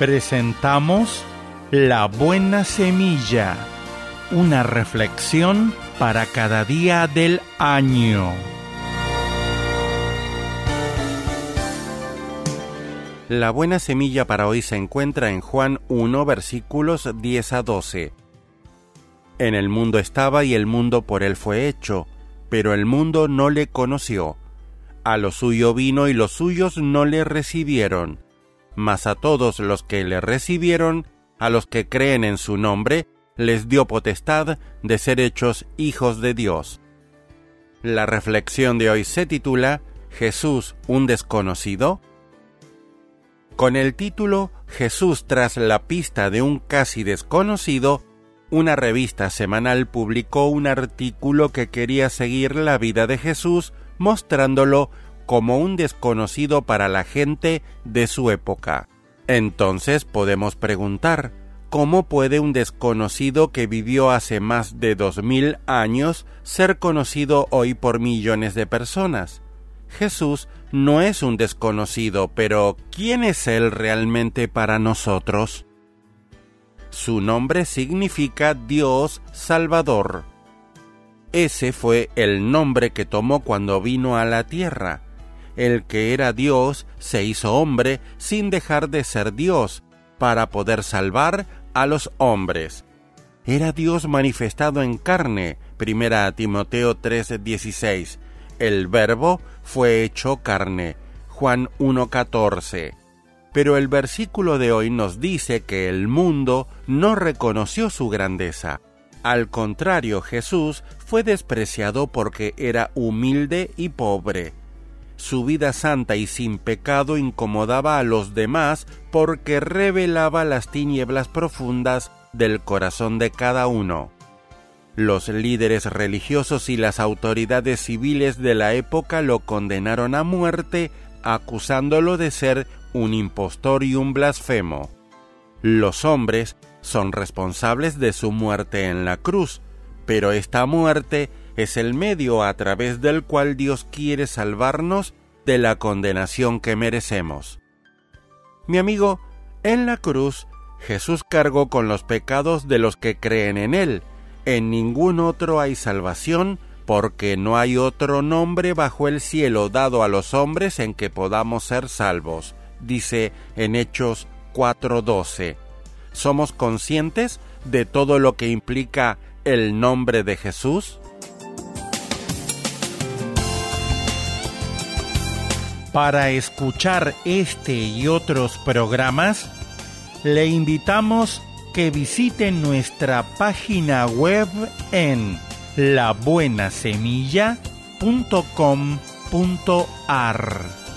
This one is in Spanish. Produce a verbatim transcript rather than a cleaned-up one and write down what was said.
presentamos La Buena Semilla, una reflexión para cada día del año. La buena semilla para hoy se encuentra en Juan uno, versículos diez a doce. En el mundo estaba y el mundo por él fue hecho, pero el mundo no le conoció. A lo suyo vino y los suyos no le recibieron. Mas a todos los que le recibieron, a los que creen en su nombre, les dio potestad de ser hechos hijos de Dios. La reflexión de hoy se titula ¿Jesús, un desconocido? Con el título Jesús tras la pista de un casi desconocido, una revista semanal publicó un artículo que quería seguir la vida de Jesús, mostrándolo como un desconocido para la gente de su época. Entonces podemos preguntar, ¿cómo puede un desconocido que vivió hace más de dos mil años ser conocido hoy por millones de personas? Jesús no es un desconocido, pero ¿quién es Él realmente para nosotros? Su nombre significa Dios Salvador. Ese fue el nombre que tomó cuando vino a la tierra. El que era Dios se hizo hombre sin dejar de ser Dios, para poder salvar a los hombres. Era Dios manifestado en carne, primera a Timoteo tres dieciséis. El Verbo fue hecho carne, Juan uno catorce. Pero el versículo de hoy nos dice que el mundo no reconoció su grandeza. Al contrario, Jesús fue despreciado porque era humilde y pobre. Su vida santa y sin pecado incomodaba a los demás porque revelaba las tinieblas profundas del corazón de cada uno. Los líderes religiosos y las autoridades civiles de la época lo condenaron a muerte, acusándolo de ser un impostor y un blasfemo. Los hombres son responsables de su muerte en la cruz, pero esta muerte es el medio a través del cual Dios quiere salvarnos de la condenación que merecemos. Mi amigo, en la cruz, Jesús cargó con los pecados de los que creen en Él. En ningún otro hay salvación, porque no hay otro nombre bajo el cielo dado a los hombres en que podamos ser salvos, dice en Hechos cuatro doce. ¿Somos conscientes de todo lo que implica el nombre de Jesús? Para escuchar este y otros programas, le invitamos que visiten nuestra página web en la buena semilla punto com punto a r.